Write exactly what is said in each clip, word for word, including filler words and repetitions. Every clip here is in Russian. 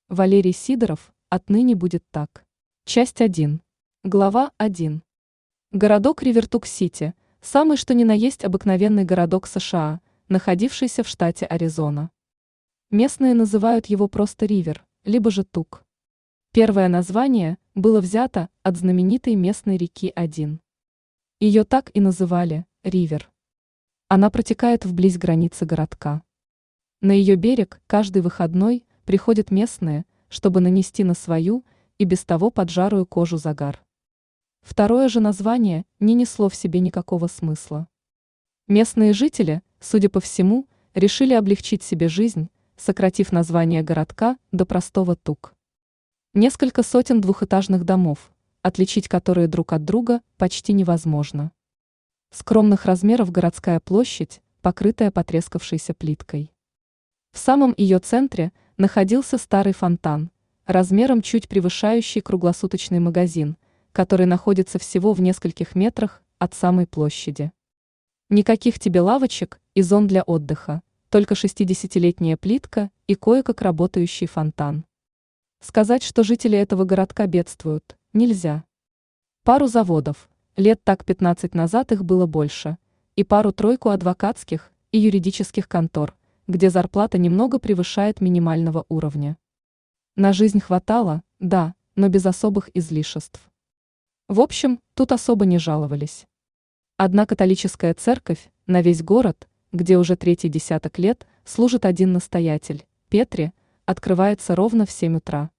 Валерий Сидоров, отныне будет так. Часть один. Глава один. Городок Ривертук-Сити – самый что ни на есть обыкновенный городок США, находившийся в штате Аризона. Местные называют его просто Ривер, либо же Тук. Первое название было взято от знаменитой местной реки один. Ее так и называли – Ривер. Она протекает вблизь границы городка. На ее берег каждый выходной приходят местные, чтобы нанести на свою и без того поджарую кожу загар. Второе же название не несло в себе никакого смысла. Местные жители, судя по всему, решили облегчить себе жизнь, сократив название городка до простого Тук. Несколько сотен двухэтажных домов, отличить которые друг от друга почти невозможно. Скромных размеров городская площадь, покрытая потрескавшейся плиткой. В самом ее центре находился старый фонтан, размером чуть превышающий круглосуточный магазин, который находится всего в нескольких метрах от самой площади. Никаких тебе лавочек и зон для отдыха, только шестидесятилетняя плитка и кое-как работающий фонтан. Сказать, что жители этого городка бедствуют, нельзя. Пару заводов, лет так пятнадцать назад их было больше, и пару-тройку адвокатских и юридических контор, где зарплата немного превышает минимального уровня. На жизнь хватало, да, но без особых излишеств. В общем, тут особо не жаловались. Одна католическая церковь на весь город, где уже третий десяток лет служит один настоятель, Петри, открывается ровно в семь утра.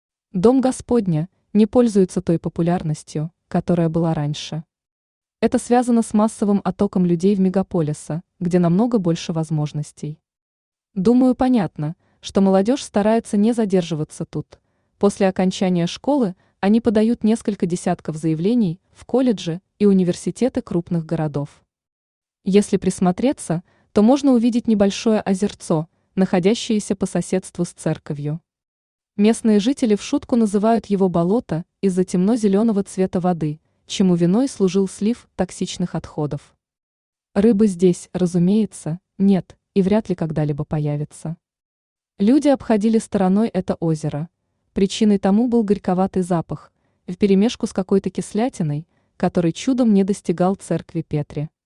Дом Господня не пользуется той популярностью, которая была раньше. Это связано с массовым оттоком людей в мегаполисы, где намного больше возможностей. Думаю, понятно, что молодежь старается не задерживаться тут. После окончания школы они подают несколько десятков заявлений в колледжи и университеты крупных городов. Если присмотреться, то можно увидеть небольшое озерцо, находящееся по соседству с церковью. Местные жители в шутку называют его болото из-за темно-зеленого цвета воды, чему виной служил слив токсичных отходов. Рыбы здесь, разумеется, нет и вряд ли когда-либо появится. Люди обходили стороной это озеро. Причиной тому был горьковатый запах, вперемешку с какой-то кислятиной, который чудом не достигал церкви Петри.